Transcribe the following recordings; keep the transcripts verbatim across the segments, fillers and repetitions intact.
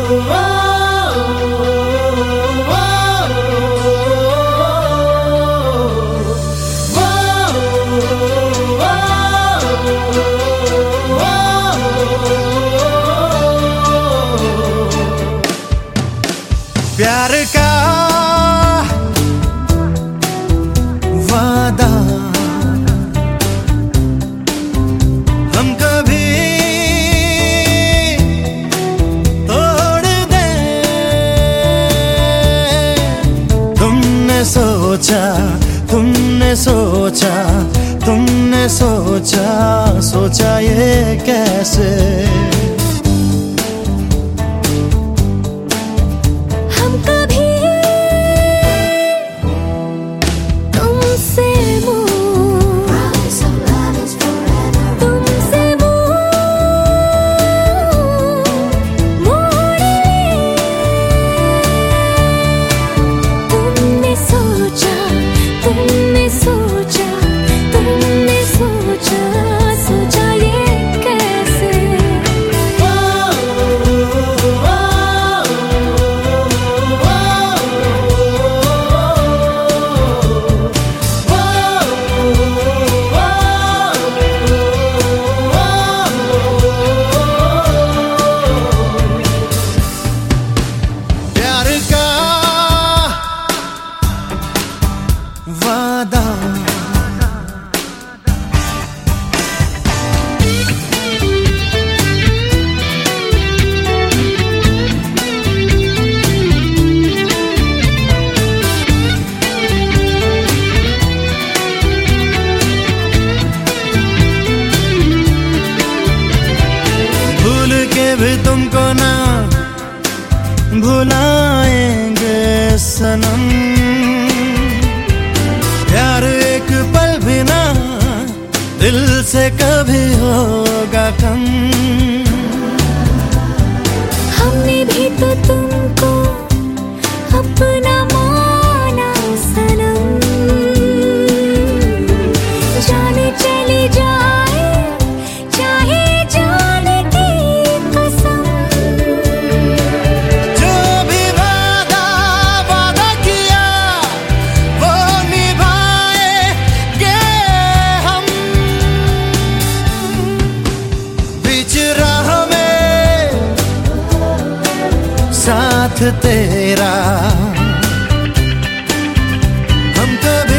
प्यार का वादा हम कभी तोड़ दें। तुमने सोचा तुमने सोचा तुमने सोचा सोचा ये कैसे। वादा भूल के भी तुमको ना भुलाएंगे सनम। प्यार एक पल भी ना दिल से कभी होगा कम। हमने भी तो तुमको अपना माना सनम। जाने चली जाए चाहे जाने की कसम। जो भी वादा वादा किया वो निभाएंगे हम। बीच राह में साथ तेरा हम कभी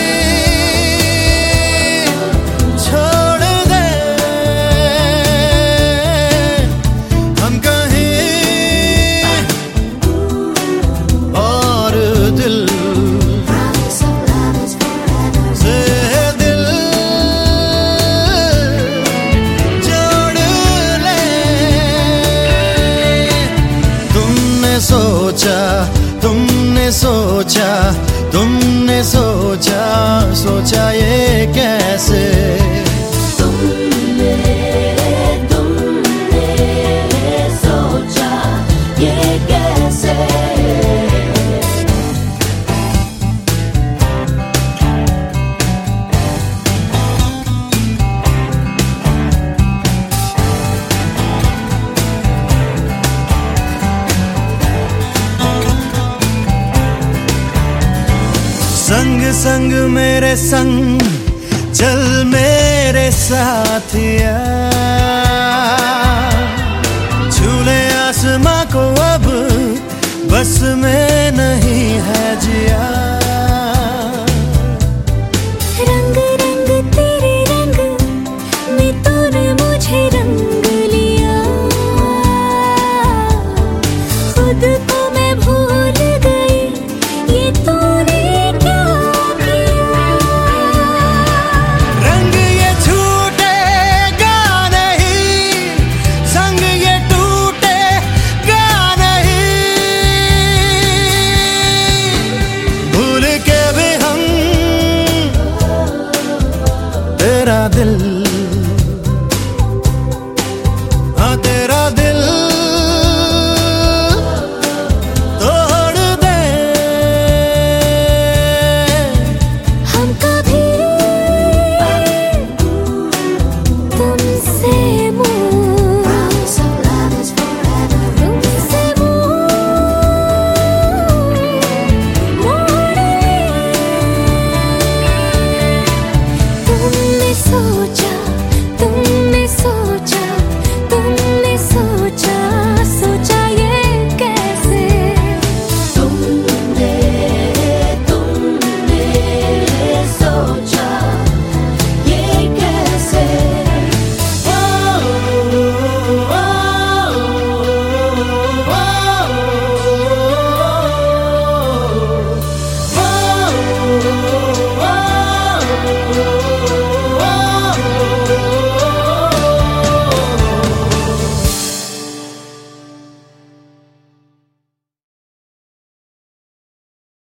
छोड़ दे। हम कहीं और दिल से दिल जोड़ ले। तुमने सोचा तुमने सोचा तुमने सोचा सोचा ये कैसे। तुमने तुमने सोचा ये कैसे। संग संग मेरे संग चल मेरे साथिया। झूले आसमां को अब बस में नहीं है जिया।